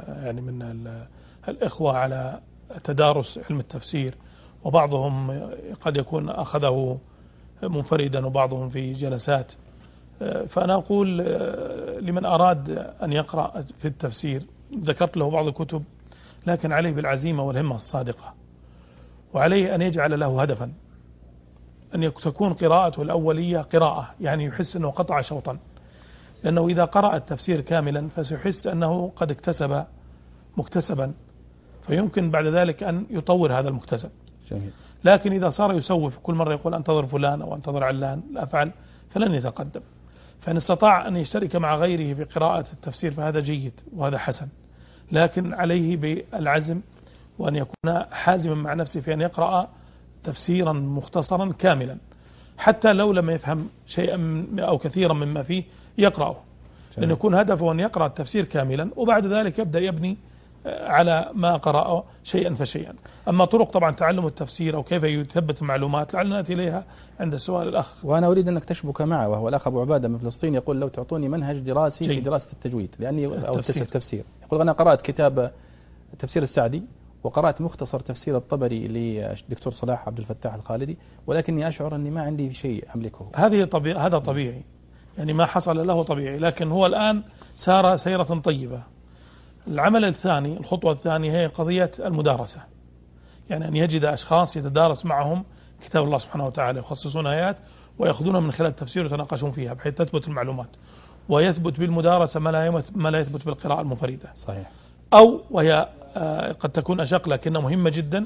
الإخوة على تدارس علم التفسير، وبعضهم قد يكون أخذه منفردا وبعضهم في جلسات. فأنا أقول لمن أراد أن يقرأ في التفسير ذكرت له بعض الكتب، لكن عليه بالعزيمة والهمة الصادقة، وعليه أن يجعل له هدفا، أن تكون قراءته الأولية قراءة يعني يحس أنه قطع شوطا، لأنه إذا قرأ التفسير كاملا فسيحس أنه قد اكتسب مكتسبا، فيمكن بعد ذلك أن يطور هذا المكتسب. جميل. لكن إذا صار يسوف كل مرة يقول أنتظر فلان أو أنتظر علان الأفعال فلن يتقدم. فإن استطاع أن يشترك مع غيره في قراءة التفسير فهذا جيد وهذا حسن، لكن عليه بالعزم وأن يكون حازما مع نفسه في أن يقرأ تفسيرا مختصرا كاملا، حتى لو لم يفهم شيئا أو كثيرا مما فيه يقرأه، لأن يكون هدفه أن يقرأ التفسير كاملا وبعد ذلك يبدأ يبني على ما قرأه شيئا فشيئا. أما طرق طبعا تعلم التفسير أو كيف يثبت المعلومات لعلنا نأتي إليها عند سؤال الأخ. وأنا أريد أنك تشبك معه، وهو الأخ أبو عبادة من فلسطين يقول لو تعطوني منهج دراسي في دراسة التجويد لأني أو التفسير. يقول أنا قرأت كتاب التفسير السعدي وقرأت مختصر تفسير الطبري لدكتور صلاح عبد الفتاح الخالدي، ولكني أشعر أني ما عندي شيء أملكه. هذا طبيعي، يعني ما حصل له طبيعي، لكن هو الآن سار سيرة طيبة. العمل الثاني، الخطوة الثانية هي قضية المدارسة، يعني أن يجد أشخاص يتدارس معهم كتاب الله سبحانه وتعالى، يخصصون آيات ويأخذون من خلال التفسير ويتناقشون فيها بحيث تثبت المعلومات، ويثبت بالمدارسة ما لا يثبت بالقراءة المنفردة. صحيح. أو وهي قد تكون أشق لكنها مهمة جدا،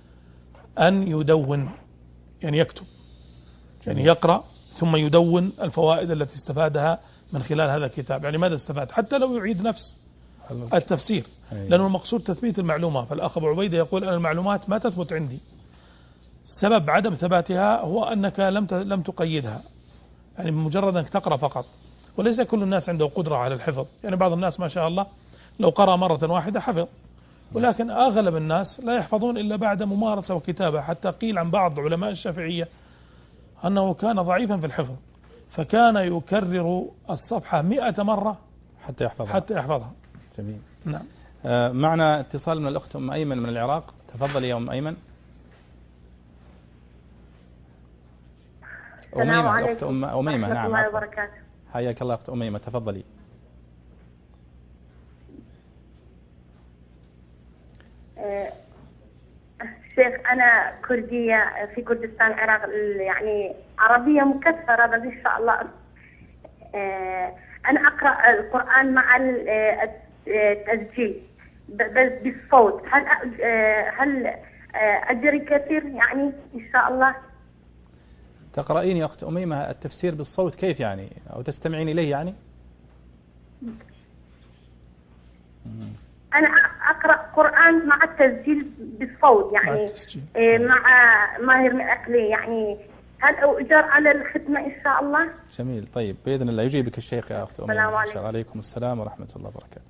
أن يدون، يعني يكتب، يعني يقرأ ثم يدون الفوائد التي استفادها من خلال هذا الكتاب. يعني ماذا استفاد حتى لو يعيد نفس التفسير، لأنه المقصود تثبيت المعلومة. فالأخ أبو عبيدة يقول أن المعلومات ما تثبت عندي، سبب عدم ثباتها هو أنك لم تقيدها، يعني بمجرد أنك تقرأ فقط، وليس كل الناس عنده قدرة على الحفظ. يعني بعض الناس ما شاء الله لو قرأ مرة واحدة حفظ، ولكن أغلب الناس لا يحفظون إلا بعد ممارسة وكتابة. حتى قيل عن بعض علماء الشافعية أنه كان ضعيفا في الحفظ، فكان يكرر الصفحة 100 مرة حتى يحفظها. جميل. نعم. معنا اتصال من الأخت أم أيمن من العراق. تفضل يا أم أيمن. السلام عليكم. أخت أميمة. نعم. الله وبركاته. حياك الله أخت أميمة، تفضلي. شيخ أنا كردية في كردستان العراق، يعني عربية مكثرة، بس إن شاء الله أنا أقرأ القرآن مع التسجيل بس بالصوت. هل أجري كثير يعني إن شاء الله؟ تقرأين يا أخت أميمة التفسير بالصوت كيف يعني، أو تستمعين إليه يعني؟ أنا أقرأ قرآن مع التسجيل بالصوت يعني مع ماهر مأكلي يعني. هل أؤجر على الخدمة إن شاء الله؟ جميل. طيب بإذن الله يجيبك الشيخ يا أخت أميمة. السلام عليكم. عليكم السلام ورحمة الله وبركاته.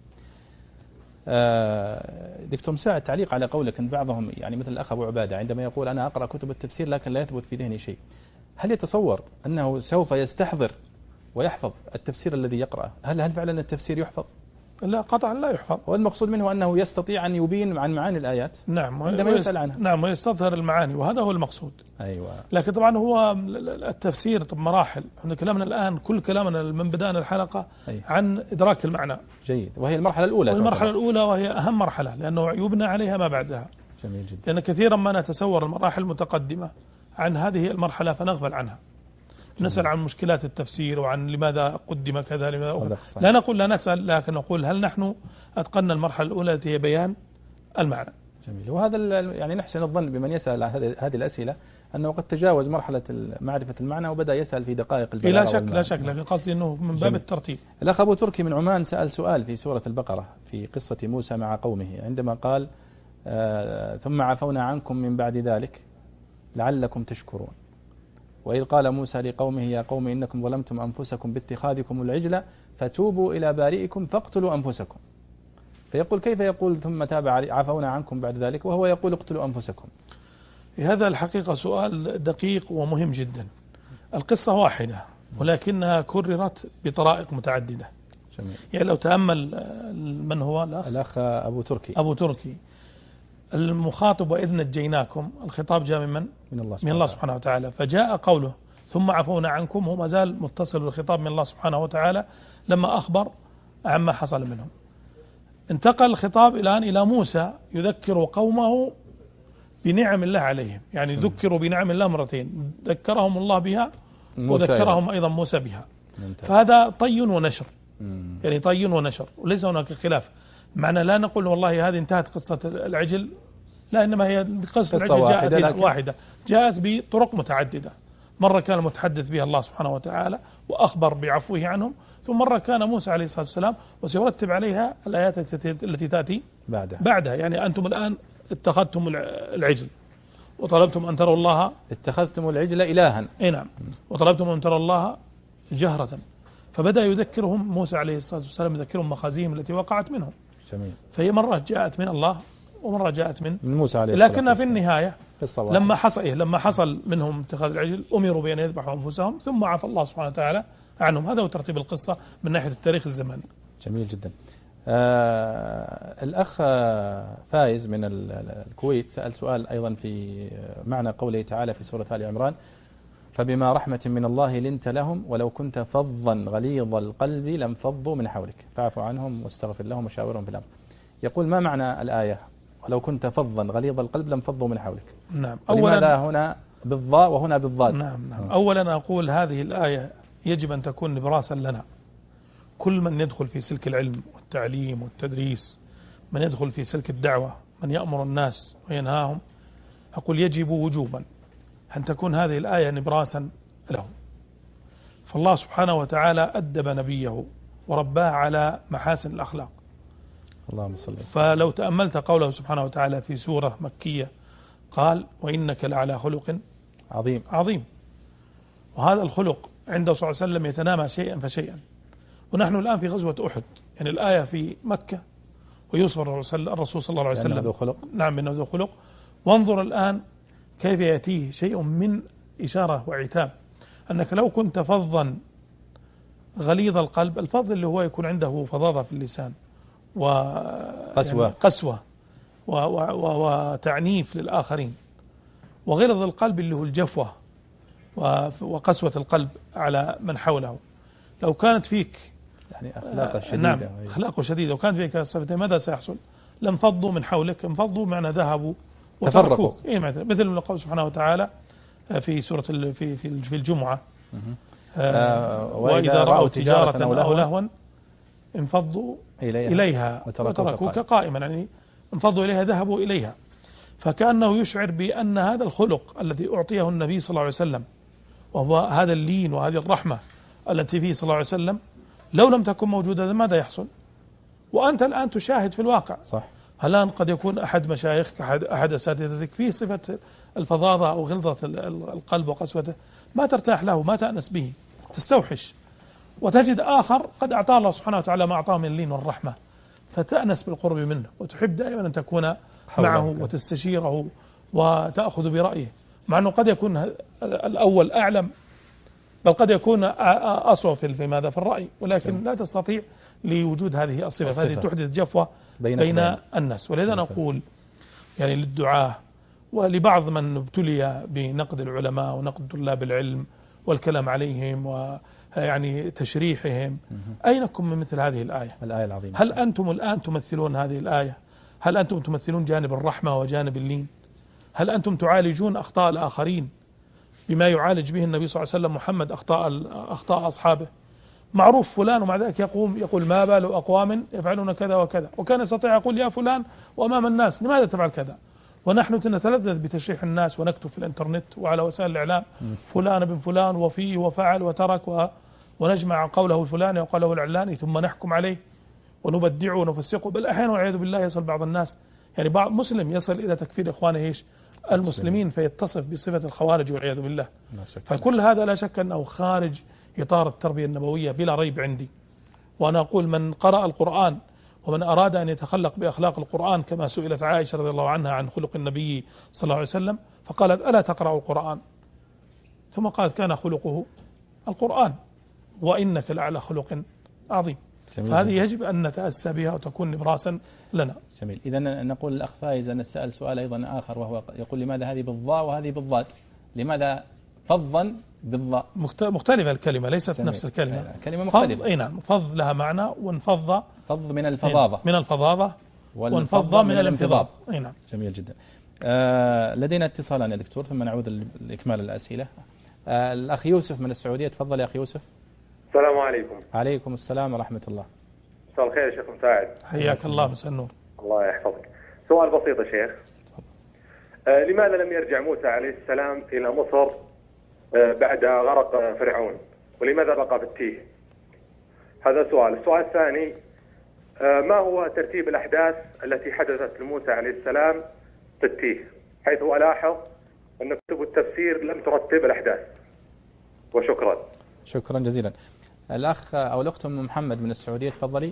دكتور مساعد، تعليق على قولك أن بعضهم يعني مثل الأخ أبو عبادة عندما يقول أنا أقرأ كتب التفسير لكن لا يثبت في ذهني شيء، هل يتصور أنه سوف يستحضر ويحفظ التفسير الذي يقرأه؟ هل فعلا التفسير يحفظ؟ لا قطعا لا يحفظ. والمقصود منه أنه يستطيع أن يبين عن معاني الآيات. نعم، عندما يسأل عنها. نعم، ويستظهر المعاني، وهذا هو المقصود. أيوة. لكن طبعا هو التفسير طب مراحل. احنا كلامنا الآن كل كلامنا من بداية الحلقة عن إدراك المعنى. جيد. وهي المرحلة الأولى. والمرحلة الأولى وهي أهم مرحلة، لأنه يبنى عليها ما بعدها. جميل جدا. لأن كثيرا ما نتصور المراحل المتقدمة عن هذه المرحلة فنغفل عنها. نسأل عن مشكلات التفسير وعن لماذا قدم كذا لماذا لا نقول لا نسأل، لكن نقول هل نحن أتقنا المرحلة الأولى التي هي بيان المعنى. جميل. وهذا يعني نحسن الظن بمن يسأل عن هذه الأسئلة أنه قد تجاوز مرحلة معرفة المعنى وبدأ يسأل في دقائق البلاغة. لا شك لا شك، لكن قصدي أنه من باب الترتيب. الأخ أبو تركي من عمان سأل سؤال في سورة البقرة في قصة موسى مع قومه عندما قال ثم عفونا عنكم من بعد ذلك لعلكم تشكرون، وإذ قال موسى لقومه يا قوم إنكم ظلمتم أنفسكم باتخاذكم العجل فتوبوا إلى بارئكم فاقتلوا أنفسكم. فيقول كيف يقول ثم تاب عفونا عنكم بعد ذلك وهو يقول اقتلوا أنفسكم؟ هذا الحقيقة سؤال دقيق ومهم جدا. القصة واحدة ولكنها كررت بطرائق متعددة. جميل. يعني لو تأمل من هو الأخ أبو تركي المخاطب وإذ نجيناكم، الخطاب جاء من من؟ من الله سبحانه وتعالى. فجاء قوله ثم عفونا عنكم هو ما زال متصل بالخطاب من الله سبحانه وتعالى لما أخبر عما حصل منهم. انتقل الخطاب الآن إلى موسى يذكر قومه بنعم الله عليهم، يعني ذكروا بنعم الله مرتين، ذكرهم الله بها وذكرهم أيضا موسى بها. فهذا طي ونشر، يعني طي ونشر وليس هناك خلاف. معنى لا نقول والله هذه انتهت قصة العجل، لا، إنما هي قصة العجل جاءت واحدة، جاءت بطرق متعددة. مرة كان المتحدث بها الله سبحانه وتعالى وأخبر بعفوه عنهم، ثم مرة كان موسى عليه الصلاة والسلام، وسيرتب عليها الآيات التي تأتي بعدها. يعني أنتم الآن اتخذتم العجل وطلبتم أن تروا الله، اتخذتم العجل إلها. نعم. وطلبتم أن تروا الله جهرة. فبدأ يذكرهم موسى عليه الصلاة والسلام، يذكرهم مخازيهم التي وقعت منهم. جميل. فهي مرة جاءت من الله ومرة جاءت من موسى عليه الصلاة والسلام. لكنها في النهاية لما حصل منهم اتخاذ العجل أمروا بأن يذبحوا أنفسهم ثم عفى الله سبحانه وتعالى عنهم. هذا هو ترتيب القصة من ناحية التاريخ الزمني. جميل جدا. الأخ فايز من الكويت سأل سؤال أيضا في معنى قوله تعالى في سورة آل عمران فبما رحمة من الله لنت لهم ولو كنت فظا غليظ القلب لانفضوا من حولك فاعف عنهم واستغفر لهم وشاورهم في الأمر. يقول ما معنى الآية ولو كنت فظا غليظ القلب لانفضوا من حولك؟ نعم. لماذا هنا بالضاء وهنا بالضاد؟ نعم. أولا أقول هذه الآية يجب أن تكون نبراسا لنا، كل من يدخل في سلك العلم والتعليم والتدريس، من يدخل في سلك الدعوة، من يأمر الناس وينهاهم، أقول يجب وجوبا أن تكون هذه الآية نبراسا لهم. فالله سبحانه وتعالى أدب نبيه ورباه على محاسن الأخلاق. اللهم صل. فلو تأملت قوله سبحانه وتعالى في سورة مكية قال وإنك لعلى خلق عظيم. وهذا الخلق عنده صلى الله عليه وسلم يتنامى شيئا فشيئا. ونحن الآن في غزوة أحد، يعني الآية في مكة ويوصف الرسول صلى الله عليه وسلم ذو خلق. نعم إنه ذو خلق. وانظر الآن كيف يأتيه شيء من إشارة وعتاب، أنك لو كنت فظا غليظ القلب، الفظ اللي هو يكون عنده فظاظة في اللسان وقسوة وتعنيف للآخرين، وغلظ القلب اللي هو الجفوة وقسوة القلب على من حوله. لو كانت فيك يعني أخلاق شديدة، نعم أخلاق شديدة، وكانت فيك الصفتين ماذا سيحصل؟ لانفضوا من حولك، انفضوا معنى ذهبوا تفرقوا. مثل ما قال سبحانه وتعالى في سورة في الجمعة وإذا رأوا تجارة أو لهوا انفضوا إليها وتركوك قائما، يعني انفضوا إليها ذهبوا إليها. فكأنه يشعر بأن هذا الخلق الذي أعطيه النبي صلى الله عليه وسلم وهو هذا اللين وهذه الرحمة التي فيه صلى الله عليه وسلم، لو لم تكن موجودة ماذا يحصل؟ وأنت الآن تشاهد في الواقع. صح. الآن قد يكون أحد مشايخك أحد أساتذتك فيه صفة الفظاظة أو غلظة القلب وقسوته، ما ترتاح له، ما تأنس به، تستوحش. وتجد آخر قد أعطاه الله سبحانه وتعالى ما أعطاه من اللين والرحمة، فتأنس بالقرب منه وتحب دائما أن تكون معه وتستشيره وتأخذ برأيه، مع أنه قد يكون الأول أعلم، بل قد يكون أصوب في ماذا في الرأي، ولكن لا تستطيع لوجود هذه الصفة، هذه تحدث جفوة بين الناس. ولذا نقول يعني للدعاة ولبعض من ابتلي بنقد العلماء ونقد طلاب العلم والكلام عليهم ويعني تشريحهم، أينكم من مثل هذه الآية العظيمة؟ هل أنتم الآن تمثلون هذه الآية؟ هل أنتم تمثلون جانب الرحمة وجانب اللين؟ هل أنتم تعالجون أخطاء الآخرين بما يعالج به النبي صلى الله عليه وسلم محمد أخطاء أصحابه؟ معروف فلان، ومع ذلك يقول ما بال أقوام يفعلون كذا وكذا، وكان يستطيع يقول يا فلان وأمام الناس لماذا تفعل كذا؟ ونحن نتلذذ بتشريح الناس ونكتب في الانترنت وعلى وسائل الإعلام فلان بن فلان وفيه وفعل وترك ونجمع قوله الفلاني وقاله العلاني ثم نحكم عليه ونبدعه ونفسقه. بل أحيانا والعياذ بالله يصل بعض الناس، يعني بعض مسلم يصل إلى تكفير إخوانه المسلمين فيتصف بصفة الخوارج والعياذ بالله. فكل هذا لا شك أنه خارج إطار التربية النبوية بلا ريب عندي. وأنا أقول من قرأ القرآن ومن أراد أن يتخلق بأخلاق القرآن، كما سئلت عائشة رضي الله عنها عن خلق النبي صلى الله عليه وسلم فقالت ألا تقرأ القرآن؟ ثم قالت كان خلقه القرآن وإنك لعلى خلق عظيم. فهذه يجب أن نتأسى بها وتكون نبراسا لنا. جميل. إذا نقول الأخ فايز أن نسأل سؤال أيضا آخر، وهو يقول لماذا هذه بالضاء وهذه بالضاد؟ لماذا فظا بالضاء؟ مختلفة الكلمة، ليست نفس الكلمة، كلمة مختلفة. أي نعم، فظ لها معنى، وانفض فظ من الفظاظة، من الفظاظة، وانفض من الانفضاض. أي نعم. جميل جدا. لدينا اتصالان يا دكتور ثم نعود لإكمال الأسئلة. الأخ يوسف من السعودية، تفضل يا أخي يوسف. السلام عليكم. عليكم السلام ورحمة الله. مساء الخير يا شيخ مساعد. حياك الله، مساء النور. الله يحفظك. سؤال بسيط يا شيخ. لماذا لم يرجع موسى عليه السلام إلى مصر بعد غرق فرعون، ولماذا بقى في التيه؟ هذا سؤال. السؤال الثاني، ما هو ترتيب الأحداث التي حدثت لموسى عليه السلام في التيه، حيث ألاحظ أن كتب التفسير لم ترتب الأحداث؟ وشكرا. شكرا جزيلا. الأخ أو الأخت أم محمد من السعودية، تفضلي.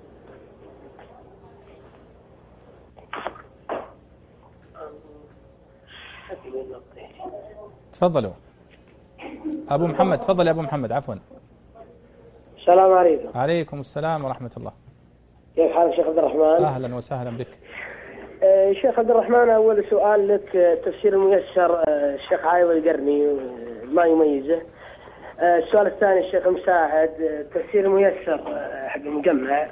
تفضلوا أبو محمد، تفضل يا أبو محمد. عفوا. السلام عليكم. عليكم السلام ورحمة الله. كيف حالك شيخ عبد الرحمن؟ أهلا وسهلا بك. شيخ عبد الرحمن، أول سؤال لك، تفسير الميسر الشيخ عايض القرني ما يميزه. السؤال الثاني الشيخ مساعد، تفسير الميسر حق المجمع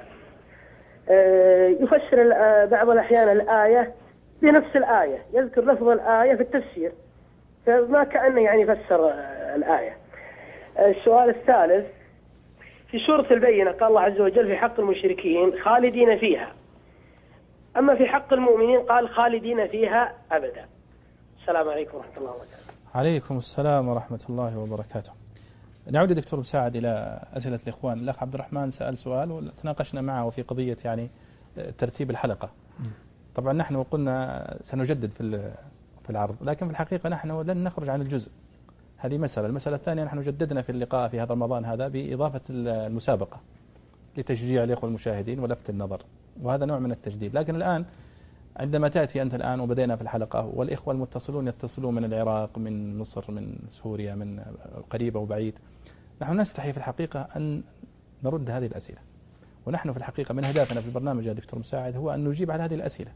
يفسر بعض الأحيان الآية بنفس الآية، يذكر لفظ الآية في التفسير، فما كأنه يعني فسر الآية. السؤال الثالث، في سورة البينة قال الله عز وجل في حق المشركين خالدين فيها، أما في حق المؤمنين قال خالدين فيها أبدا. السلام عليكم ورحمة الله وبركاته. عليكم السلام ورحمة الله وبركاته. نعود دكتور مساعد إلى أسئلة الإخوان. الأخ عبد الرحمن سأل سؤال وتناقشنا معه في قضية يعني ترتيب الحلقة. طبعا نحن قلنا سنجدد في العرض، لكن في الحقيقة نحن لن نخرج عن الجزء. هذه مسألة. المسألة الثانية، نحن جددنا في اللقاء في هذا رمضان هذا بإضافة المسابقة لتشجيع الإخوة المشاهدين ولفت النظر، وهذا نوع من التجديد. لكن الآن عندما تأتي أنت الآن وبدأنا في الحلقة والإخوة المتصلون يتصلون من العراق، من مصر، من سوريا، من قريبة وبعيد، نحن نستحي في الحقيقة أن نرد هذه الأسئلة. ونحن في الحقيقة من هدفنا في البرنامج يا دكتور مساعد هو أن نجيب على هذه الأسئلة.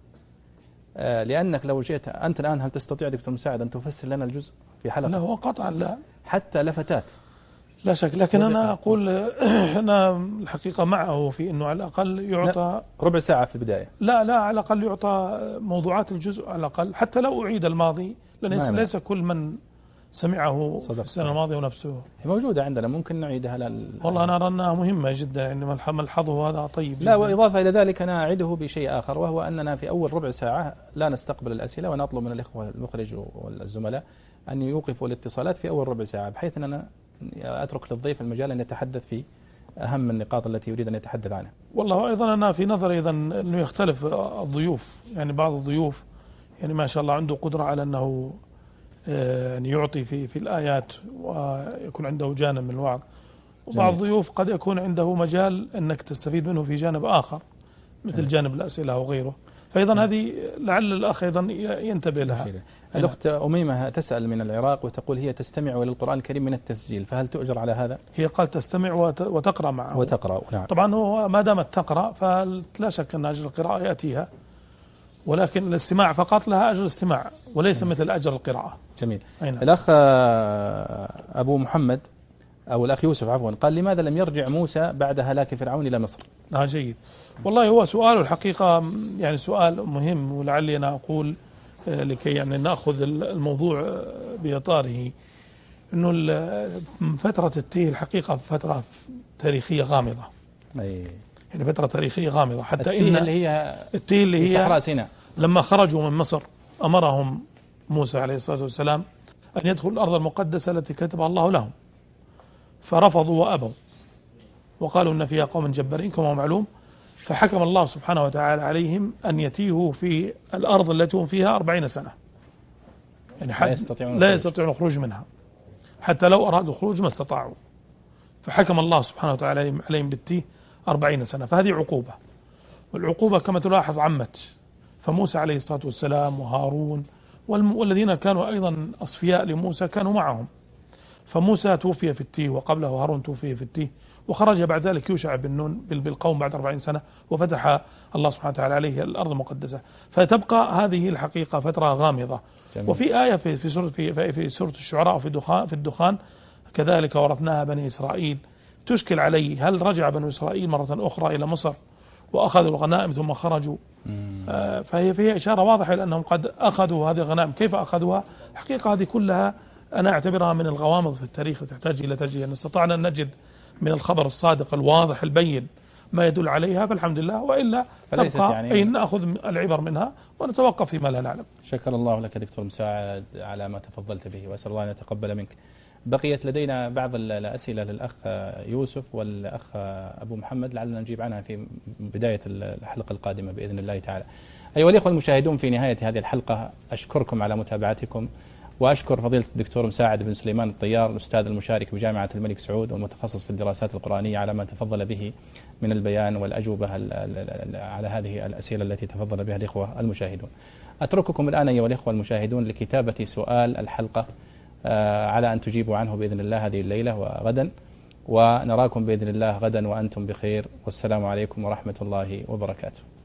لأنك لو جئت أنت الآن، هل تستطيع دكتور مساعد أن تفسر لنا الجزء في حلقة؟ لا، هو قطعا لا، حتى لفتات لا شك. لكن أنا أقول أنا الحقيقة معه في أنه على الأقل يعطى ربع ساعة في البداية. لا على الأقل يعطى موضوعات الجزء على الأقل، حتى لو أعيد الماضي، لأن ليس كل من سمعه في السنة الماضية ونفسه موجودة عندنا، ممكن نعيدها. والله أنا أرى أنها مهمة جدا، يعني ملحظه هذا طيب جدا. لا، وإضافة إلى ذلك أنا أعده بشيء آخر، وهو أننا في أول ربع ساعة لا نستقبل الأسئلة، ونطلب من الإخوة المخرج والزملاء أن يوقفوا الاتصالات في أول ربع ساعة، بحيث أننا أترك للضيف المجال أن يتحدث في أهم النقاط التي يريد أن يتحدث عنها. والله أيضا أنا في نظري أيضا أنه يختلف الضيوف، يعني بعض الضيوف يعني ما شاء الله عنده قدرة على أنه يعني يعطي في الآيات ويكون عنده جانب من الوعظ، وبعض الضيوف قد يكون عنده مجال أنك تستفيد منه في جانب آخر مثل جانب الأسئلة وغيره، فأيضا هذه لعل الأخ أيضا ينتبه لها. الأخت أميمة تسأل من العراق وتقول هي تستمع إلى القرآن الكريم من التسجيل، فهل تؤجر على هذا؟ هي قال تستمع وتقرأ معه. وتقرأ، نعم. طبعا هو ما دامت تقرأ فلا شك أن أجر القراءة يأتيها، ولكن الاستماع فقط لها أجر الاستماع وليس مثل أجر القراءة. جميل. الأخ أبو محمد أو الأخ يوسف عفوا قال لماذا لم يرجع موسى بعد هلاك فرعون إلى مصر؟ جيد. والله هو سؤال الحقيقة يعني سؤال مهم، ولعلي أنا أقول لكي يعني نأخذ الموضوع بإطاره أنه فترة التيه الحقيقة فترة تاريخية غامضة. يعني فترة تاريخية غامضة، حتى إن التيه اللي هي صحراء سيناء لما خرجوا من مصر أمرهم موسى عليه الصلاة والسلام أن يدخلوا الأرض المقدسة التي كتبها الله لهم، فرفضوا وأبوا وقالوا إن فيها قوم جبارين كما معلوم، فحكم الله سبحانه وتعالى عليهم أن يتيهوا في الأرض التي هم فيها 40 سنة، يعني لا يستطيعون الخروج منها، حتى لو أرادوا الخروج ما استطاعوا، فحكم الله سبحانه وتعالى عليهم بالتيه 40 سنة. فهذه عقوبة، والعقوبة كما تلاحظ عمت، فموسى عليه الصلاة والسلام وهارون والذين كانوا أيضا أصفياء لموسى كانوا معهم، فموسى توفي في التيه وقبله هارون توفي في التيه، وخرج بعد ذلك يوشع بن نون بالقوم بعد 40 سنة وفتح الله سبحانه وتعالى عليه الأرض المقدسة. فتبقى هذه الحقيقة فترة غامضة. جميل. وفي آية في سورة الشعراء في الدخان كذلك ورثناها بني إسرائيل، تشكل عليه هل رجع بني إسرائيل مرة أخرى إلى مصر وأخذوا الغنائم ثم خرجوا؟ فهي فيها إشارة واضحة لأنهم قد أخذوا هذه الغنائم. كيف أخذوها؟ حقيقة هذه كلها أنا أعتبرها من الغوامض في التاريخ وتحتاج إلى تجزئة. إن استطعنا أن نجد من الخبر الصادق الواضح البين ما يدل عليها فالحمد لله، وإلا تبقى يعني نأخذ العبر منها ونتوقف فيما لا نعلم. شكر الله لك دكتور مساعد على ما تفضلت به، وأسأل الله أن يتقبل منك. بقيت لدينا بعض الأسئلة للأخ يوسف والأخ أبو محمد، لعلنا نجيب عنها في بداية الحلقة القادمة بإذن الله تعالى. أيها الإخوة المشاهدون، في نهاية هذه الحلقة أشكركم على متابعتكم، وأشكر فضيلة الدكتور مساعد بن سليمان الطيار الأستاذ المشارك بجامعة الملك سعود والمتخصص في الدراسات القرآنية على ما تفضل به من البيان والأجوبة على هذه الأسئلة التي تفضل بها الإخوة المشاهدون. أترككم الآن أيها الإخوة المشاهدون لكتابة سؤال الحلقة على أن تجيبوا عنه بإذن الله هذه الليلة وغدا، ونراكم بإذن الله غدا وأنتم بخير، والسلام عليكم ورحمة الله وبركاته.